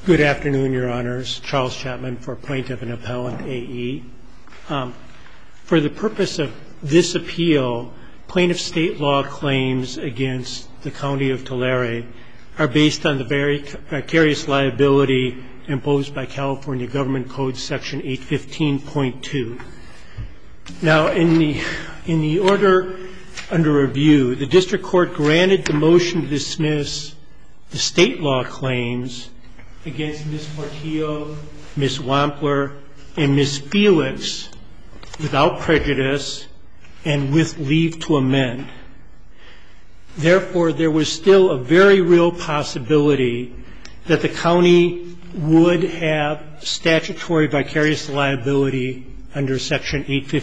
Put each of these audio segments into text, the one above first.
Good afternoon, Your Honors. Charles Chapman for Plaintiff and Appellant A.E. For the purpose of this appeal, plaintiff state law claims against the County of Tulare are based on the vicarious liability imposed by California Government Code Section 815.2. Now, in the order under review, the district court granted the motion to dismiss the state law claims against Ms. Portillo, Ms. Wampler, and Ms. Felix without prejudice and with leave to amend. Therefore, there was still a very real possibility that the county would have statutory vicarious liability under Section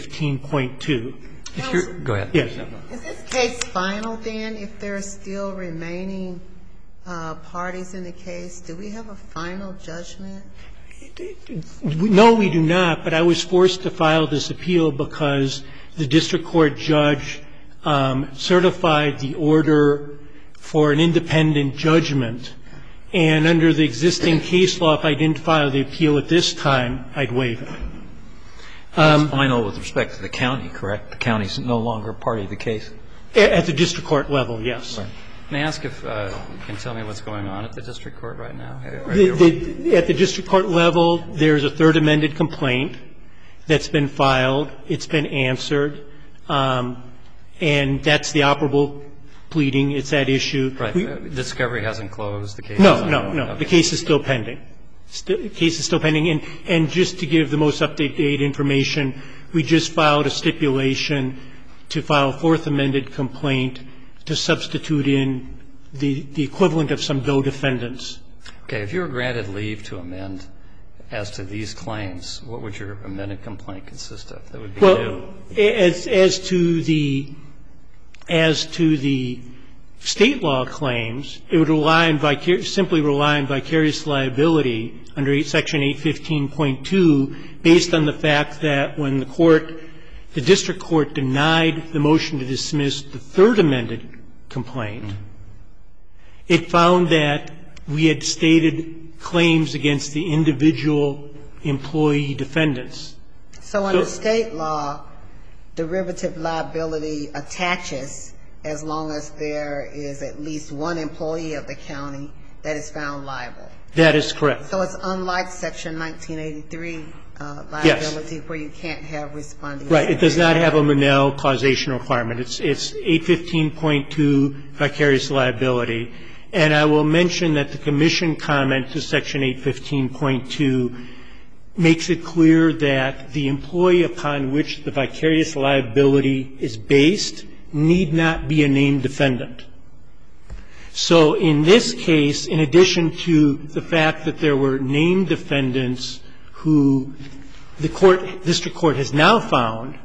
815.2. Go ahead. Yes. Is this case final, then, if there are still remaining parties in the case? Do we have a final judgment? No, we do not, but I was forced to file this appeal because the district court judge certified the order for an independent judgment, and under the existing case law, if I didn't file the appeal at this time, I'd waive it. It's final with respect to the county, correct? The county is no longer a party of the case? At the district court level, yes. Right. May I ask if you can tell me what's going on at the district court right now? At the district court level, there's a third amended complaint that's been filed. It's been answered, and that's the operable pleading. It's at issue. Right. Discovery hasn't closed. The case No. Okay. The case is still pending. The case is still pending. And just to give the most up-to-date information, we just filed a stipulation to file a fourth amended complaint to substitute in the equivalent of some DOE defendants. Okay. If you were granted leave to amend as to these claims, what would your amended complaint consist of that would be new? Well, as to the state law claims, it would simply rely on vicarious liability under Section 815.2 based on the fact that when the district court denied the motion to dismiss the third amended complaint, it found that we had stated claims against the individual employee defendants. So under state law, derivative liability attaches as long as there is at least one employee of the county that is found liable. That is correct. So it's unlike Section 1983 liability where you can't have responding. Right. It does not have a Monell causation requirement. It's 815.2 vicarious liability. And I will mention that the commission comment to Section 815.2 makes it clear that the employee upon which the vicarious liability is based need not be a named defendant. So in this case, in addition to the fact that there were named defendants who the district court has now found,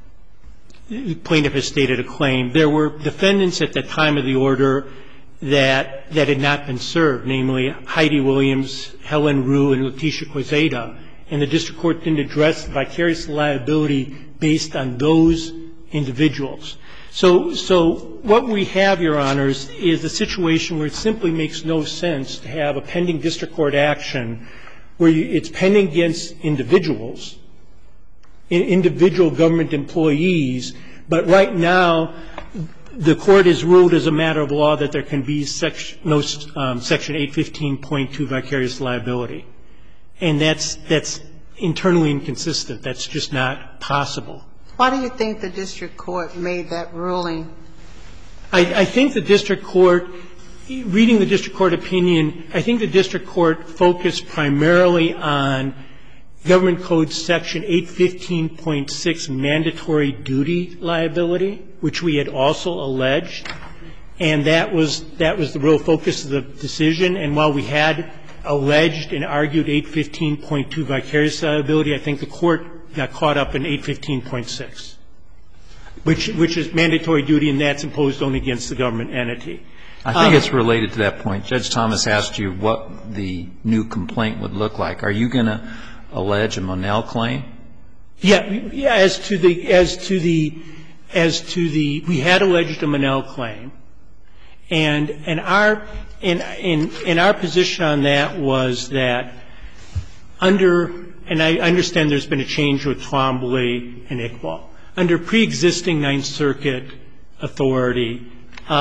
the plaintiff has stated a claim, there were defendants at the time of the order that had not been served, namely Heidi Williams, Helen Rue, and Leticia Quezada. And the district court didn't address vicarious liability based on those individuals. So what we have, Your Honors, is a situation where it simply makes no sense to have a pending district court action where it's pending against individuals, individual government employees, but right now the court has ruled as a matter of law that there can be no Section 815.2 vicarious liability. And that's internally inconsistent. That's just not possible. Why do you think the district court made that ruling? I think the district court, reading the district court opinion, I think the district court focused primarily on Government Code Section 815.6 mandatory duty liability, which we had also alleged. And that was the real focus of the decision. And while we had alleged and argued 815.2 vicarious liability, I think the court got caught up in 815.6, which is mandatory duty, and that's imposed only against the government entity. I think it's related to that point. Judge Thomas asked you what the new complaint would look like. Are you going to allege a Monell claim? Yeah. As to the we had alleged a Monell claim, and And our position on that was that and I understand there's been a change with Twombly and Iqbal. Under pre-existing Ninth Circuit authority,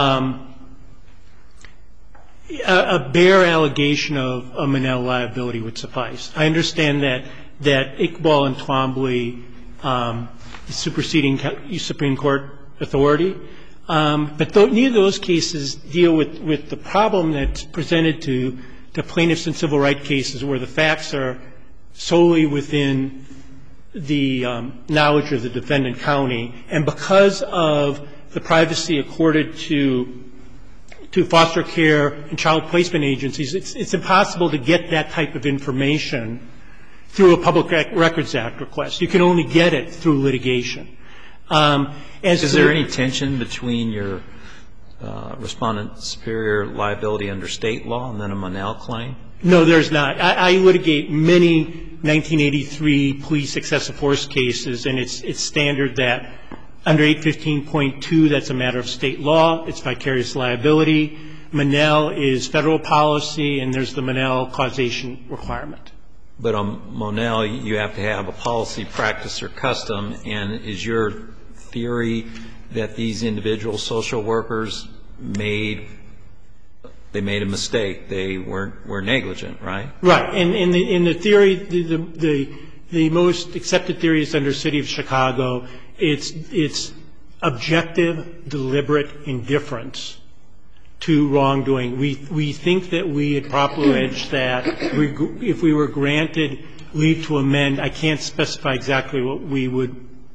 a bare allegation of a Monell liability would suffice. I understand that Iqbal and Twombly is superseding Supreme Court authority, but neither of those cases deal with the problem that's presented to plaintiffs in civil rights cases where the facts are solely within the knowledge of the defendant county, and because of the privacy accorded to foster care and child placement agencies, it's impossible to get that type of information through a Public Records Act request. You can only get it through litigation. Is there any tension between your respondent superior liability under state law and then a Monell claim? No, there's not. I litigate many 1983 police excessive force cases, and it's standard that under 815.2, that's a matter of state law. It's vicarious liability. Monell is federal policy, and there's the Monell causation requirement. But on Monell, you have to have a policy, practice, or custom, and is your theory that these individual social workers made a mistake? They were negligent, right? Right. And in the theory, the most accepted theory is under City of Chicago. It's objective, deliberate indifference to wrongdoing. We think that we had properly alleged that if we were granted leave to amend, I can't specify exactly what we would.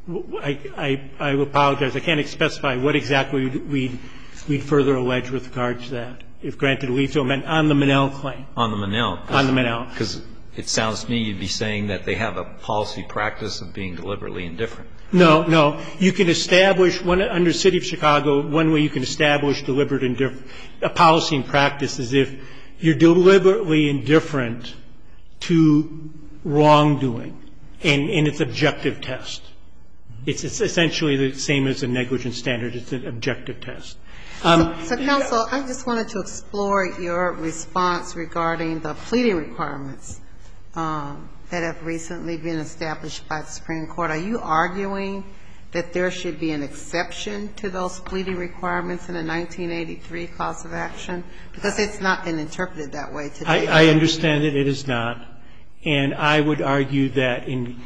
I apologize. I can't specify what exactly we'd further allege with regard to that, if granted leave to amend on the Monell claim. On the Monell. On the Monell. Because it sounds to me you'd be saying that they have a policy practice of being deliberately indifferent. No. You can establish, under City of Chicago, one way you can establish deliberate indifference, a policy and practice is if you're deliberately indifferent to wrongdoing, and it's objective test. It's essentially the same as a negligence standard. It's an objective test. So, counsel, I just wanted to explore your response regarding the pleading requirements that have recently been established by the Supreme Court. Are you arguing that there should be an exception to those pleading requirements in a 1983 cause of action? Because it's not been interpreted that way today. I understand that it is not. And I would argue that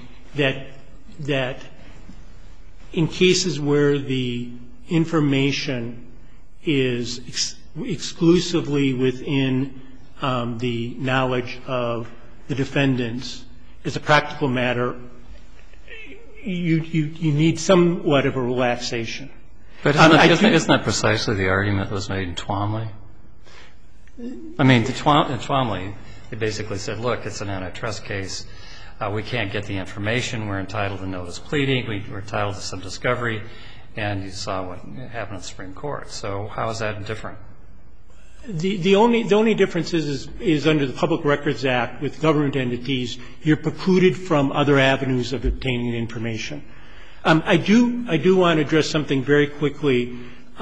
in cases where the information is exclusively within the knowledge of the defendants, as a practical matter, you need somewhat of a relaxation. But isn't that precisely the argument that was made in Twombly? I mean, in Twombly, they basically said, look, it's an antitrust case. We can't get the information. We're entitled to notice pleading. We're entitled to some discovery. And you saw what happened at the Supreme Court. So how is that different? The only difference is under the Public Records Act with government entities, you're precluded from other avenues of obtaining information. I do want to address something very quickly,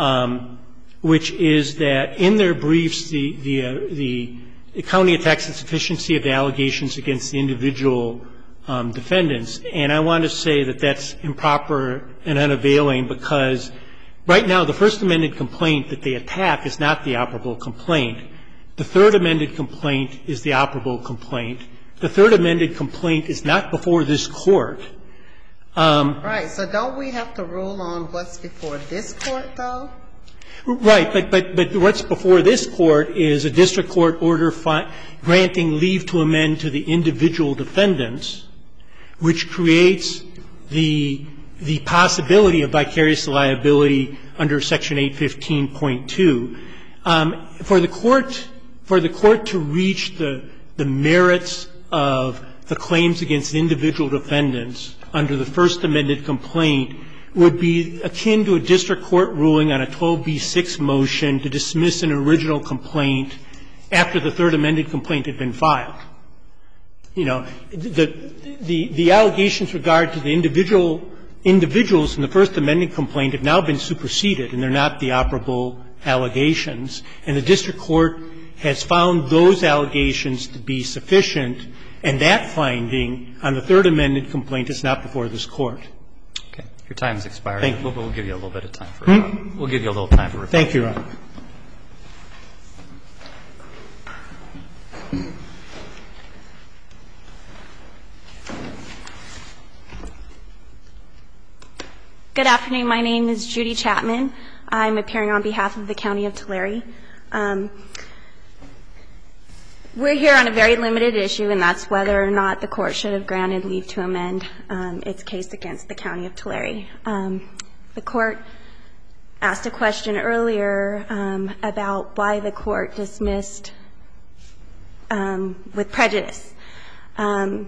which is that in their briefs, the county attacks the sufficiency of the allegations against the individual defendants. And I want to say that that's improper and unavailing because right now the First Amended complaint that they attack is not the operable complaint. The Third Amended complaint is the operable complaint. The Third Amended complaint is not before this Court. Right. So don't we have to rule on what's before this Court, though? Right. But what's before this Court is a district court order granting leave to amend to the individual defendants, which creates the possibility of vicarious liability under Section 815.2. For the Court to reach the merits of the claims against individual defendants under the First Amended complaint would be akin to a district court ruling on a 12b6 motion to dismiss an original complaint after the Third Amended complaint had been filed. You know, the allegations with regard to the individuals in the First Amended complaint have now been superseded, and they're not the operable allegations. And the district court has found those allegations to be sufficient, and that finding on the third amended complaint is not before this Court. Okay. Your time has expired. Thank you. We'll give you a little bit of time for rebuttal. We'll give you a little time for rebuttal. Thank you, Your Honor. Good afternoon. My name is Judy Chapman. I'm appearing on behalf of the County of Tulare. We're here on a very limited issue, and that's whether or not the Court should have granted leave to amend its case against the County of Tulare. The Court asked a question earlier about why the Court dismissed with prejudice. And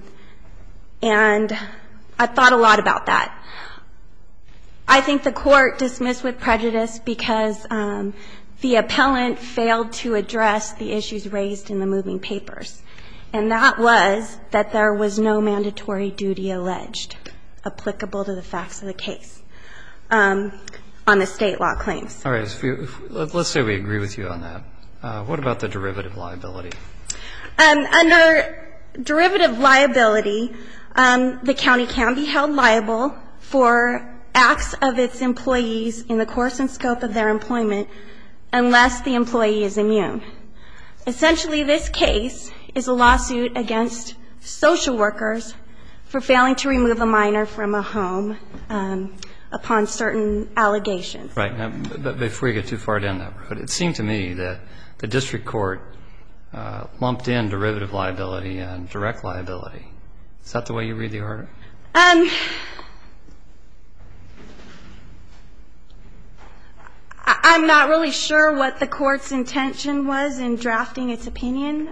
I've thought a lot about that. I think the Court dismissed with prejudice because the appellant failed to address the issues raised in the moving papers, and that was that there was no mandatory duty alleged applicable to the facts of the case on the state law claims. All right. Let's say we agree with you on that. What about the derivative liability? Under derivative liability, the county can be held liable for acts of its employees in the course and scope of their employment unless the employee is immune. Essentially, this case is a lawsuit against social workers for failing to remove a minor from a home upon certain allegations. Right. Now, but before you get too far down that road, it seemed to me that the district court lumped in derivative liability and direct liability. Is that the way you read the order? I'm not really sure what the Court's intention was in drafting its opinion.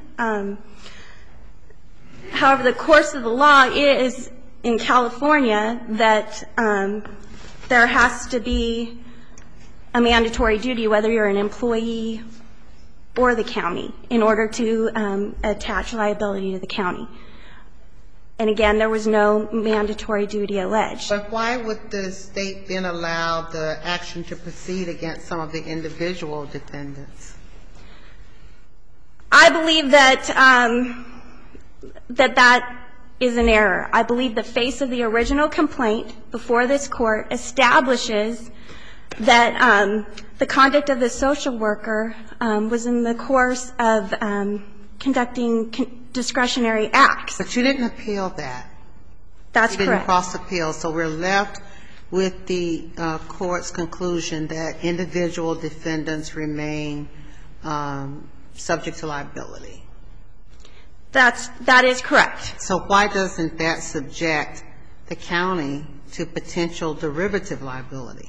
However, the course of the law is in California that there has to be a mandatory duty, whether you're an employee or the county, in order to attach liability to the county. And again, there was no mandatory duty alleged. But why would the State then allow the action to proceed against some of the individual defendants? I believe that that is an error. I believe the face of the original complaint before this Court establishes that the conduct of the social worker was in the course of conducting discretionary acts. But you didn't appeal that. That's correct. You didn't cross appeal. So we're left with the Court's conclusion that individual defendants remain subject to liability. That is correct. So why doesn't that subject the county to potential derivative liability?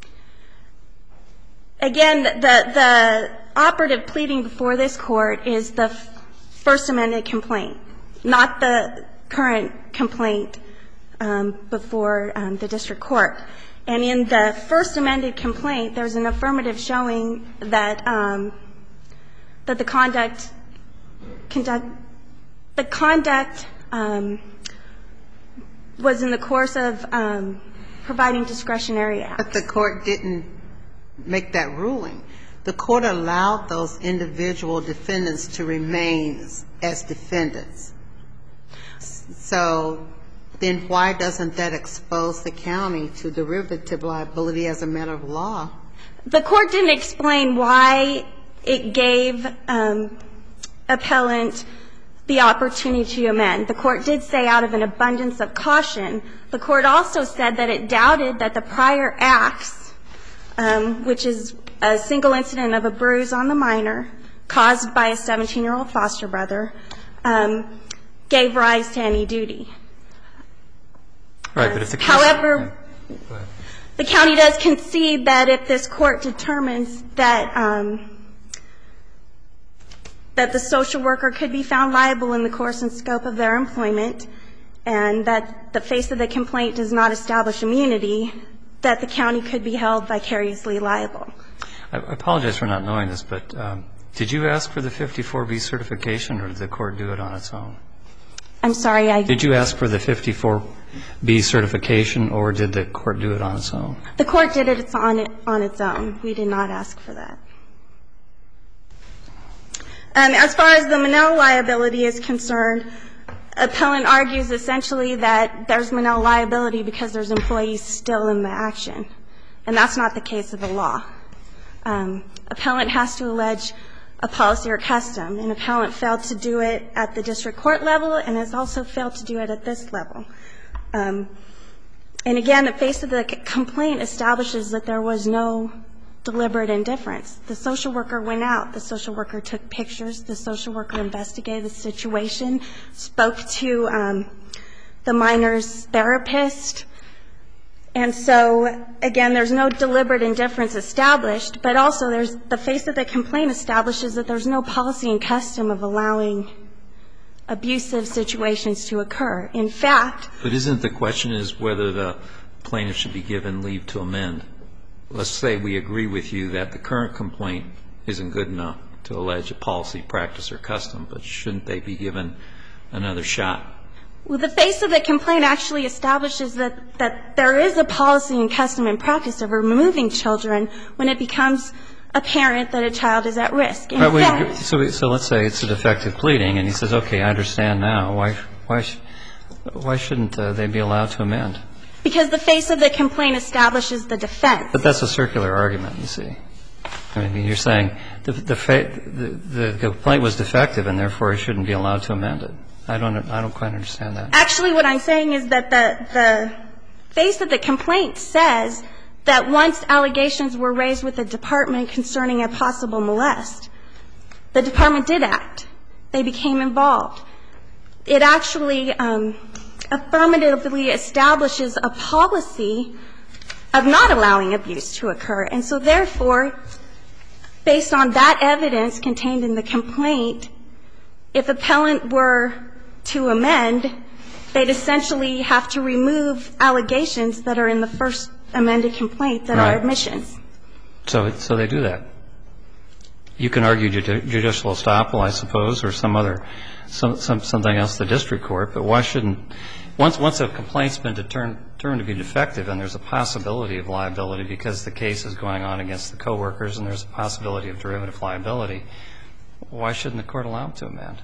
Again, the operative pleading before this Court is the First Amendment complaint, not the current complaint before the district court. And in the First Amendment complaint, there's an affirmative showing that the conduct was in the course of providing discretionary acts. But the Court didn't make that ruling. The Court allowed those individual defendants to remain as defendants. So then why doesn't that expose the county to derivative liability as a matter of law? The Court didn't explain why it gave appellant the opportunity to amend. The Court did say out of an abundance of caution. The Court also said that it doubted that the prior acts, which is a single incident of a bruise on the minor caused by a 17-year-old foster brother, gave rise to any duty. Right, but if the case. However, the county does concede that if this Court determines that the social worker could be found liable in the course and scope of their employment and that the face of the complaint does not establish immunity, that the county could be held vicariously liable. I apologize for not knowing this, but did you ask for the 54B certification or did the Court do it on its own? I'm sorry, Did you ask for the 54B certification or did the Court do it on its own? The Court did it on its own. We did not ask for that. As far as the Monell liability is concerned, appellant argues essentially that there's Monell liability because there's employees still in the action. And that's not the case of the law. Appellant has to allege a policy or custom, and appellant failed to do it at the district court level and has also failed to do it at this level. And again, the face of the complaint establishes that there was no deliberate indifference. The social worker went out. The social worker took pictures. The social worker investigated the situation, spoke to the minor's therapist. And so, again, there's no deliberate indifference established, but also there's the face of the complaint establishes that there's no policy and custom of allowing abusive situations to occur. In fact — But isn't the question is whether the plaintiff should be given leave to amend? Let's say we agree with you that the current complaint isn't good enough to allege a policy, practice, or custom, but shouldn't they be given another shot? Well, the face of the complaint actually establishes that there is a policy and custom and practice of removing children when it becomes apparent that a child is at risk. In fact — So let's say it's a defective pleading, and he says, okay, I understand now. Why shouldn't they be allowed to amend? Because the face of the complaint establishes the defense. But that's a circular argument, you see. I mean, you're saying the complaint was defective, and therefore he shouldn't be allowed to amend it. I don't quite understand that. Actually, what I'm saying is that the face of the complaint says that once allegations were raised with the department concerning a possible molest, the department did act. They became involved. It actually affirmatively establishes a policy of not allowing abuse to occur. And so, therefore, based on that evidence contained in the complaint, if appellant were to amend, they'd essentially have to remove allegations that are in the first amended complaint that are admissions. So they do that. You can argue judicial estoppel, I suppose, or some other something else to the district court, but why shouldn't once a complaint's been determined to be defective and there's a possibility of liability because the case is going on against the coworkers and there's a possibility of derivative liability, why shouldn't the court allow them to amend?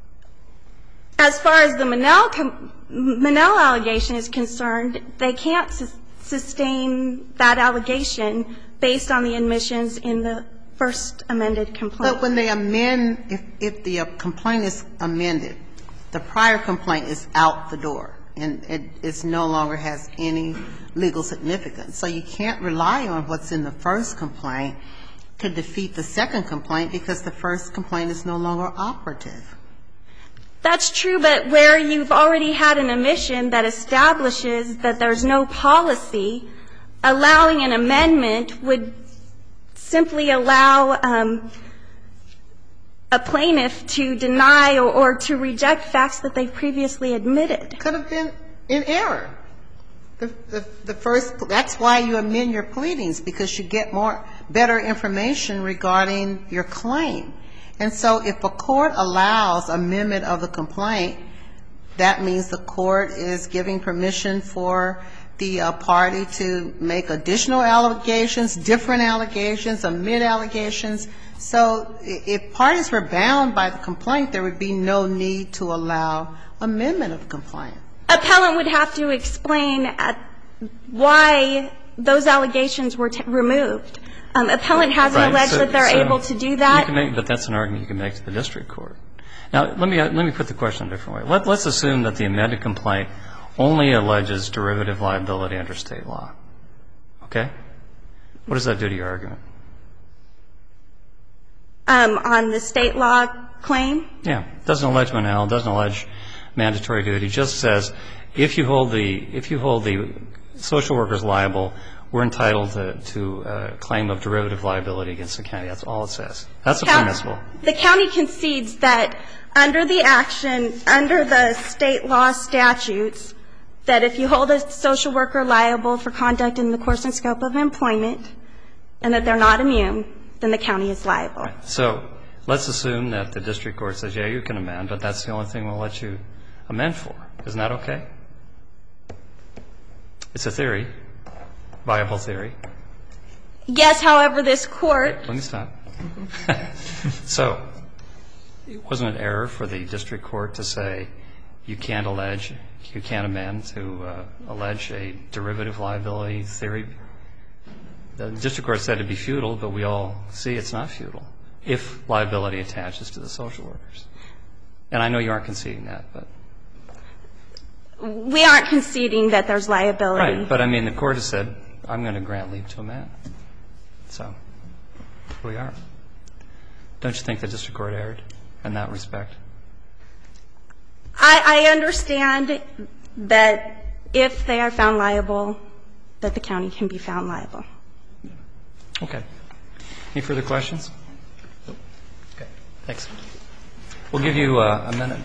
As far as the Monell allegation is concerned, they can't sustain that allegation based on the admissions in the first amended complaint. But when they amend, if the complaint is amended, the prior complaint is out the door and it no longer has any legal significance. So you can't rely on what's in the first complaint to defeat the second complaint because the first complaint is no longer operative. That's true, but where you've already had an admission that establishes that there's no policy, allowing an amendment would simply allow a plaintiff to deny or to reject facts that they've previously admitted. It could have been in error. The first – that's why you amend your pleadings, because you get better information regarding your claim. And so if a court allows amendment of the complaint, that means the court is giving permission for the party to make additional allegations, different allegations, amend allegations. So if parties were bound by the complaint, there would be no need to allow amendment of the complaint. Appellant would have to explain why those allegations were removed. Appellant hasn't alleged that they're able to do that. But that's an argument you can make to the district court. Now, let me put the question a different way. Let's assume that the amended complaint only alleges derivative liability under State law. Okay? What does that do to your argument? On the State law claim? Yeah. It doesn't allege Monell. It doesn't allege mandatory duty. It just says if you hold the social workers liable, we're entitled to a claim of derivative liability against the county. That's all it says. That's a permissible. The county concedes that under the action, under the State law statutes, that if you hold a social worker liable for conduct in the course and scope of employment and that they're not immune, then the county is liable. Right. So let's assume that the district court says, yeah, you can amend, but that's the only thing we'll let you amend for. Isn't that okay? It's a theory, viable theory. Yes, however, this Court. Let me stop. So wasn't an error for the district court to say you can't amend to allege a derivative liability theory? The district court said it'd be futile, but we all see it's not futile if liability attaches to the social workers. And I know you aren't conceding that, but. We aren't conceding that there's liability. Right, but I mean, the court has said, I'm going to grant leave to amend. So, here we are. Don't you think the district court erred in that respect? I understand that if they are found liable, that the county can be found liable. Okay. Any further questions? Okay. Thanks. We'll give you a minute.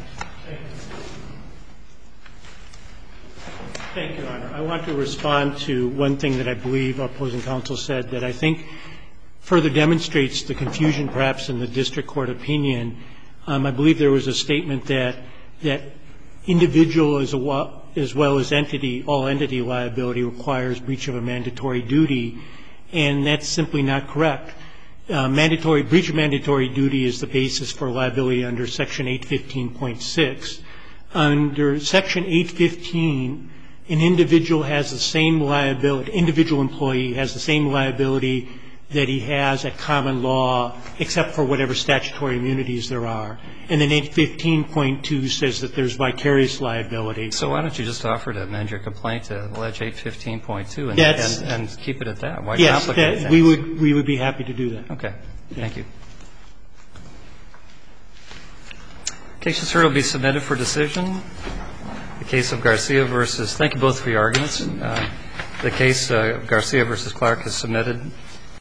Thank you, Your Honor. I want to respond to one thing that I believe opposing counsel said that I think further demonstrates the confusion perhaps in the district court opinion. I believe there was a statement that individual as well as entity, all entity liability requires breach of a mandatory duty, and that's simply not correct. Breach of mandatory duty is the basis for liability under Section 815.6. Under Section 815, an individual has the same liability, individual employee has the same liability that he has at common law, except for whatever statutory immunities there are. And then 815.2 says that there's vicarious liability. So why don't you just offer to amend your complaint to allege 815.2 and keep it at that? Why complicate things? Yes, we would be happy to do that. Okay. Thank you. Case just heard will be submitted for decision. The case of Garcia versus, thank you both for your arguments. The case of Garcia versus Clark is submitted.